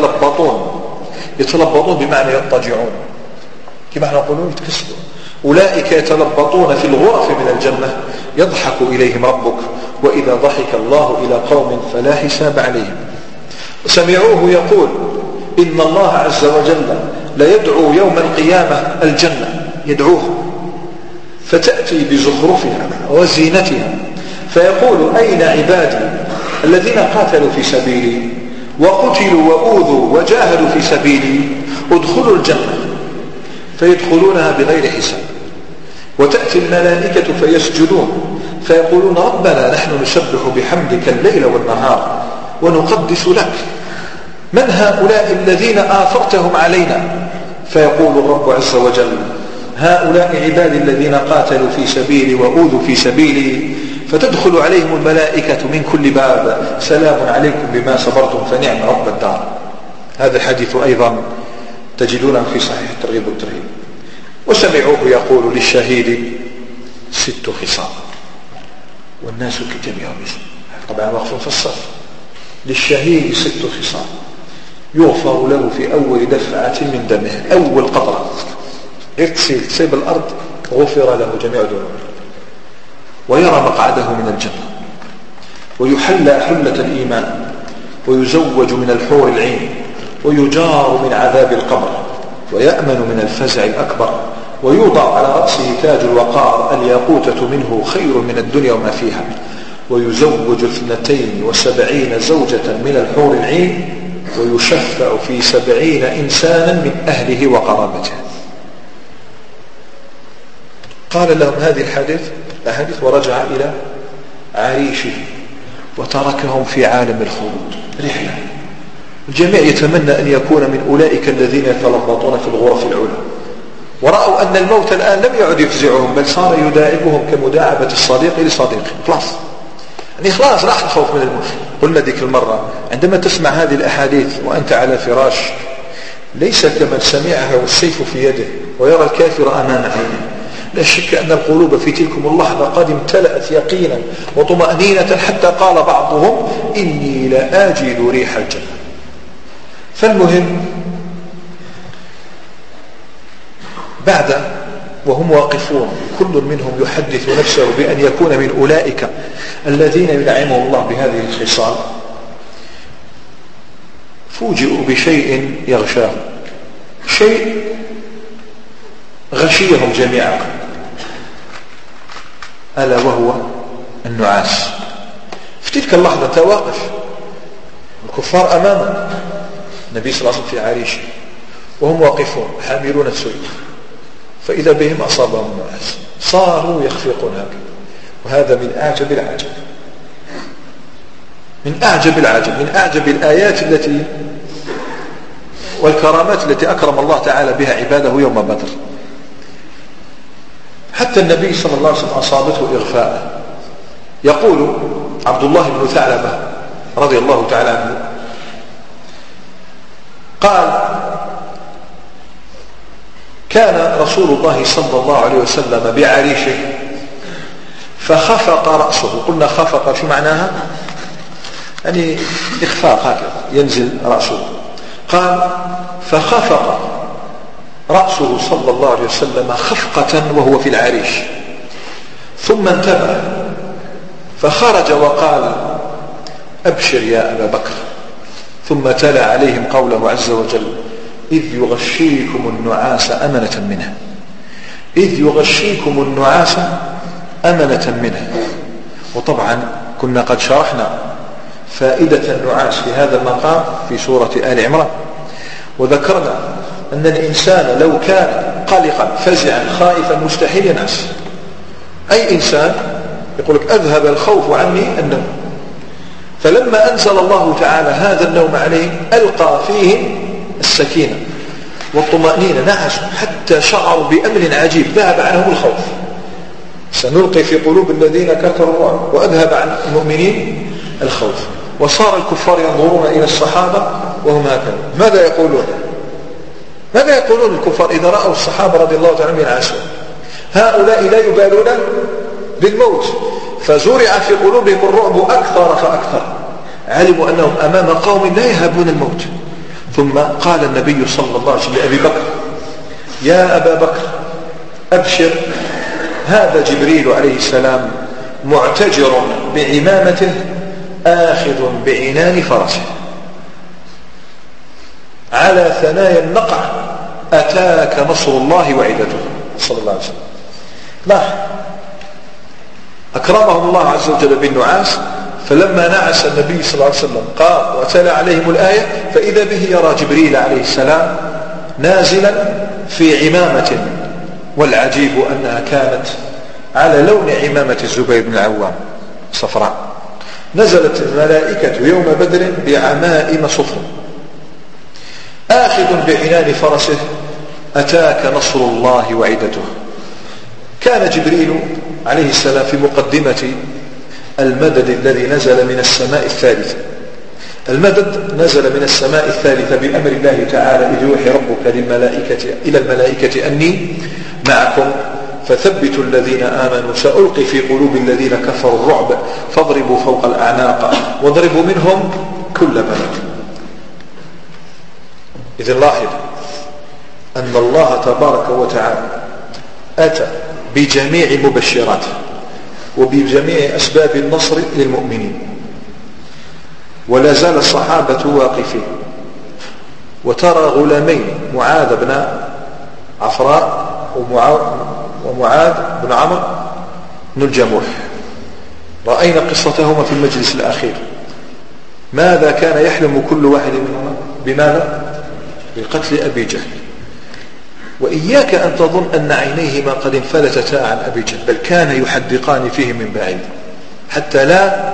يتلبطون بمعنى يضطجعون، كما نقولون يتكسلون. أولئك يتلبطون في الغرف من الجنة، يضحك إليهم ربك، وإذا ضحك الله إلى قوم فلا حساب عليهم. سمعوه يقول: إن الله عز وجل ليدعو يوم القيامة الجنة، يدعوه فتأتي بزخرفها وزينتها فيقول: أين عبادي الذين قاتلوا في سبيلي وقتلوا وأوذوا وجاهدوا في سبيلي؟ ادخلوا الجنة. فيدخلونها بغير حساب. وتأتي الملائكة فيسجدون فيقولون: ربنا نحن نسبح بحمدك الليل والنهار ونقدس لك، من هؤلاء الذين آثرتهم علينا؟ فيقول الرب عز وجل: هؤلاء عبادي الذين قاتلوا في سبيلي وأوذوا في سبيلي. فتدخل عليهم الملائكة من كل باب: سلام عليكم بما صبرتم فنعم عقبى الدار. هذا الحديث أيضا تجدونه في صحيح الترغيب والترهيب. وسمعوه يقول: للشهيد 6 خصال والناس كجميع مثل. طبعا وقف في الصف. للشهيد 6 خصال: يغفر له في أول دفعة من دمه، أول قطرة غير تسيب الأرض غفر له جميع ذنوبه، ويرى مقعده من الجنة، ويحلى حلة الإيمان، ويزوج من الحور العين، ويجار من عذاب القبر، ويأمن من الفزع الأكبر، ويوضع على رأسه تاج الوقار، الياقوتة منه خير من الدنيا وما فيها، ويزوج 72 زوجة من الحور العين، ويشفع في 70 إنسانا من أهله وقرابته. قال لهم هذه الحديث ورجع إلى عريشه وتركهم في عالم الخلود رحلة. الجميع يتمنى أن يكون من أولئك الذين يتلبطون في الغرف العلى، ورأوا أن الموت الآن لم يعد يفزعهم، بل صار يداعبهم كمداعبة الصديق لصديقه. خلاص راح الخوف من الموت. قلنا ذيك المرة عندما تسمع هذه الأحاديث وأنت على فراش، ليس كمن سمعها والسيف في يده ويرى الكافر أمام عينه. لا شك أن القلوب في تلكم اللحظة قد امتلأت يقينا وطمأنينة، حتى قال بعضهم: إني لآجد ريح الجنة. فالمهم بعد وهم واقفون كل منهم يحدث نفسه بأن يكون من أولئك الذين ينعمهم الله بهذه الخصال، فوجئوا بشيء يغشاهم، شيء غشيهم جميعا، ألا وهو النعاس. في تلك اللحظة تواقف الكفار أمامه، النبي صلى الله عليه وسلم في عريشه وهم واقفون حاملون السيوف، فإذا بهم أصابهم النعاس، صاروا يخفقون هكذا. وهذا من أعجب العجب، من أعجب الآيات التي والكرامات التي أكرم الله تعالى بها عباده يوم بدر. حتى النبي صلى الله عليه وسلم أصابته إغفاء. يقول عبد الله بن ثعلبة رضي الله تعالى عنه قال: كان رسول الله صلى الله عليه وسلم بعريشه فخفق رأسه. قلنا خفق شو معناها؟ يعني إخفاق، هكذا ينزل رأسه. قال: فخفق رأسه صلى الله عليه وسلم خفقة وهو في العريش، ثم انتبه فخرج وقال: أبشر يا أبا بكر. ثم تلا عليهم قوله عز وجل: إذ يغشيكم النعاس أمنة منه. إذ يغشيكم النعاس أمنة منه. وطبعا كنا قد شرحنا فائدة النعاس في هذا المقام في سورة آل عمران، وذكرنا أن الإنسان لو كان قلقا فزعا خائفا مستحيل ينعس. أي إنسان يقول لك: أذهب الخوف عني النوم. فلما أنزل الله تعالى هذا النوم عليه ألقى فيه السكينة والطمأنينة، نعسوا حتى شعروا بأمن عجيب ذهب عنهم الخوف. سنلقي في قلوب الذين كفروا الرعب وأذهب عن المؤمنين الخوف. وصار الكفار ينظرون إلى الصحابة وهم هكذا. ماذا يقولون الكفار إذا رأوا الصحابة رضي الله تعالى عنهم ينعسون؟ هؤلاء لا يبالون بالموت، فزرع في قلوبهم الرعب أكثر فأكثر، علموا أنهم أمام قوم لا يهابون الموت. ثم قال النبي صلى الله عليه وسلم لأبي بكر: يا أبا بكر أبشر، هذا جبريل عليه السلام معتجر بعمامته آخذ بعنان فرسه على ثنايا النقع، أتاك نصر الله وعدته صلى الله عليه وسلم. لاحظ أكرمهم الله عز وجل بالنعاس، فلما نعس النبي صلى الله عليه وسلم قام وتلا عليهم الآية، فإذا به يرى جبريل عليه السلام نازلا في عمامة، والعجيب أنها كانت على لون عمامة الزبير بن العوام صفراء. نزلت الملائكة يوم بدر بعمائم صفر، آخذ بعنان فرسه أتاك نصر الله وعدته. كان جبريل عليه السلام في مقدمة المدد الذي نزل من السماء الثالثة. المدد نزل من السماء الثالثة بأمر الله تعالى: إذ يوحي ربك إلى الملائكة أني معكم فثبتوا الذين آمنوا سألقي في قلوب الذين كفروا الرعب فاضربوا فوق الأعناق واضربوا منهم كل بنان. إذن لاحظ أن الله تبارك وتعالى أتى بجميع مبشراته وبجميع أسباب النصر للمؤمنين، ولا زال الصحابة واقفين. وترى غلامين، معاذ بن عفراء ومعاذ بن عمرو بن الجموح، رأينا قصتهما في المجلس الأخير. ماذا كان يحلم كل واحد منهما؟ بماذا؟ بقتل أبي جهل. وإياك أن تظن أن عينيهما قد انفلتتا عن أبي جهل، بل كان يحدقان فيه من بعيد حتى لا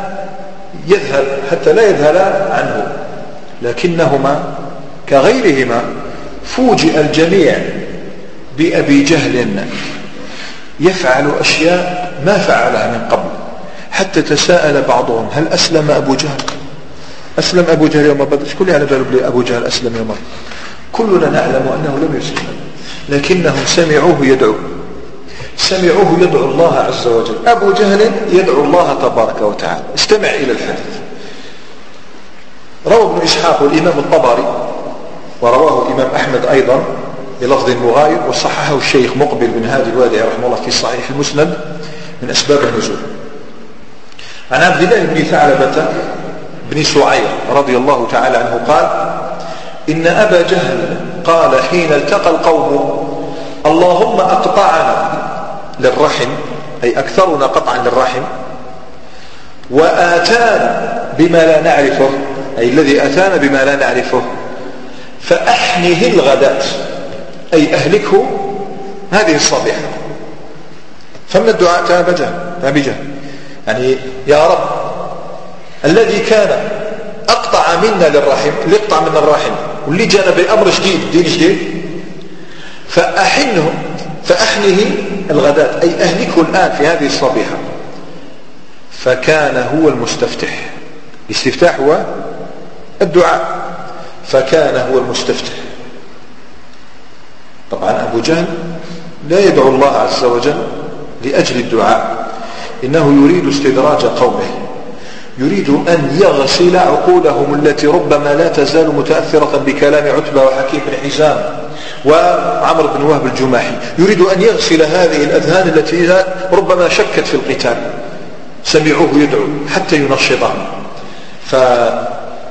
يذهلا عنه، لكنهما كغيرهما فوجئ الجميع بأبي جهل يفعل أشياء ما فعلها من قبل، حتى تساءل بعضهم: هل أسلم أبو جهل؟ أسلم أبو جهل يوم بدر؟ كل على باله أبو جهل أسلم يوم بدر؟ كلنا نعلم أنه لم يسلم، لكنهم سمعوه يدعو الله عز وجل. أبو جهل يدعو الله تبارك وتعالى. استمع إلى الحديث. روى ابن إسحاق والإمام الطبري، ورواه الإمام أحمد أيضا بلفظ مغاير، وصححه الشيخ مقبل بن هادي الوادعي رحمه الله في صحيح المسند من أسباب النزول، عن عبد الله بن ثعلبة بن سعير رضي الله تعالى عنه قال: إن أبا جهل قال حين التقى القوم: اللهم أقطعنا للرحم، أي أكثرنا قطعا للرحم، وآتانا بما لا نعرفه، أي الذي أتانا بما لا نعرفه، فأحنه الغداة، أي أهلكه هذه الصبيحة. فمن الدعاء أبي جهل يعني: يا رب الذي كان أقطع منا للرحم، اللي يقطع منا الرحم واللي جانا بأمر جديد، دين جديد، فأحنه الغداة، أي أهلكه الآن في هذه الصبيحة. فكان هو المستفتح. الاستفتاح هو الدعاء، فكان هو المستفتح. طبعا أبو جهل لا يدعو الله عز وجل لأجل الدعاء، إنه يريد استدراج قومه، يريد أن يغسل عقولهم التي ربما لا تزال متأثرة بكلام عتبة وحكيم بن حزام وعمر بن وهب الجماحي. يريد أن يغسل هذه الأذهان التي ربما شكت في القتال، سمعوه يدعو حتى ينشطهم. فقال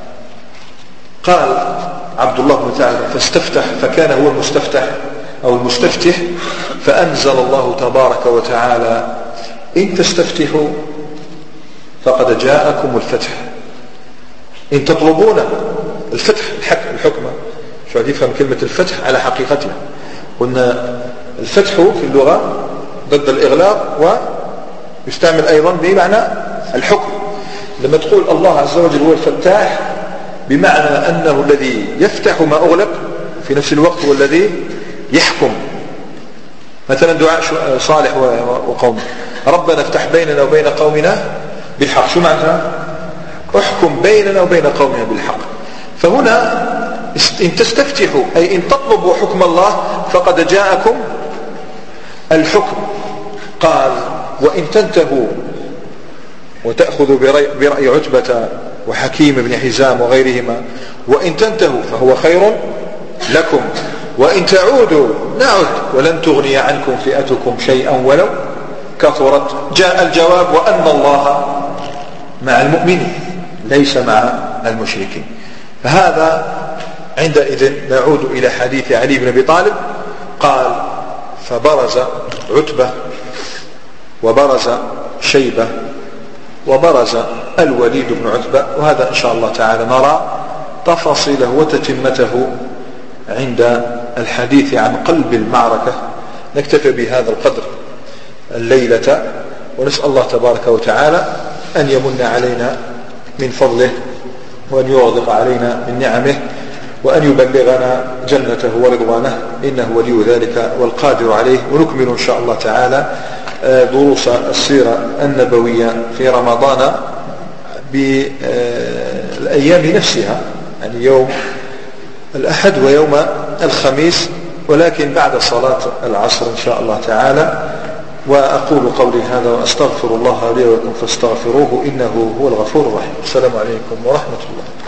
عبد الله بن ثعلبة فاستفتح، فكان هو المستفتح أو المستفتح، فأنزل الله تبارك وتعالى: إن تستفتحوا فقد جاءكم الفتح. إن تطلبون الفتح الحكمة، شو عاد يفهم كلمة الفتح على حقيقتها؟ قلنا الفتح في اللغة ضد الإغلاق، ويستعمل أيضا بمعنى الحكم. لما تقول الله عز وجل هو الفتاح، بمعنى أنه الذي يفتح ما أغلق، في نفس الوقت هو الذي يحكم. مثلا دعاء صالح وقومه: ربنا افتح بيننا وبين قومنا بالحق. شو معنى؟ احكم بيننا وبين قومنا بالحق. فهنا إن تستفتحوا أي إن تطلبوا حكم الله فقد جاءكم الحكم. قال: وإن تنتهوا وتأخذوا برأي عتبة وحكيم بن حزام وغيرهما، وإن تنتهوا فهو خير لكم، وإن تعودوا نعد ولن تغني عنكم فئتكم شيئا ولو كثرت. جاء الجواب: وأن الله مع المؤمنين ليس مع المشركين. فهذا عندئذ نعود إلى حديث علي بن أبي طالب. قال: فبرز عتبة وبرز شيبة وبرز الوليد بن عتبة. وهذا إن شاء الله تعالى نرى تفاصيله وتتمته عند الحديث عن قلب المعركة. نكتفي بهذا القدر الليلة، ونسأل الله تبارك وتعالى أن يمن علينا من فضله، وأن يغدق علينا من نعمه، وأن يبلغنا جنته ورضوانه، إنه ولي ذلك والقادر عليه. ونكمل إن شاء الله تعالى دروس السيرة النبوية في رمضان بالأيام نفسها، يعني يوم الأحد ويوم الخميس، ولكن بعد صلاة العصر إن شاء الله تعالى. وأقول قولي هذا وأستغفر الله لي ولكم فاستغفروه إنه هو الغفور الرحيم. السلام عليكم ورحمة الله.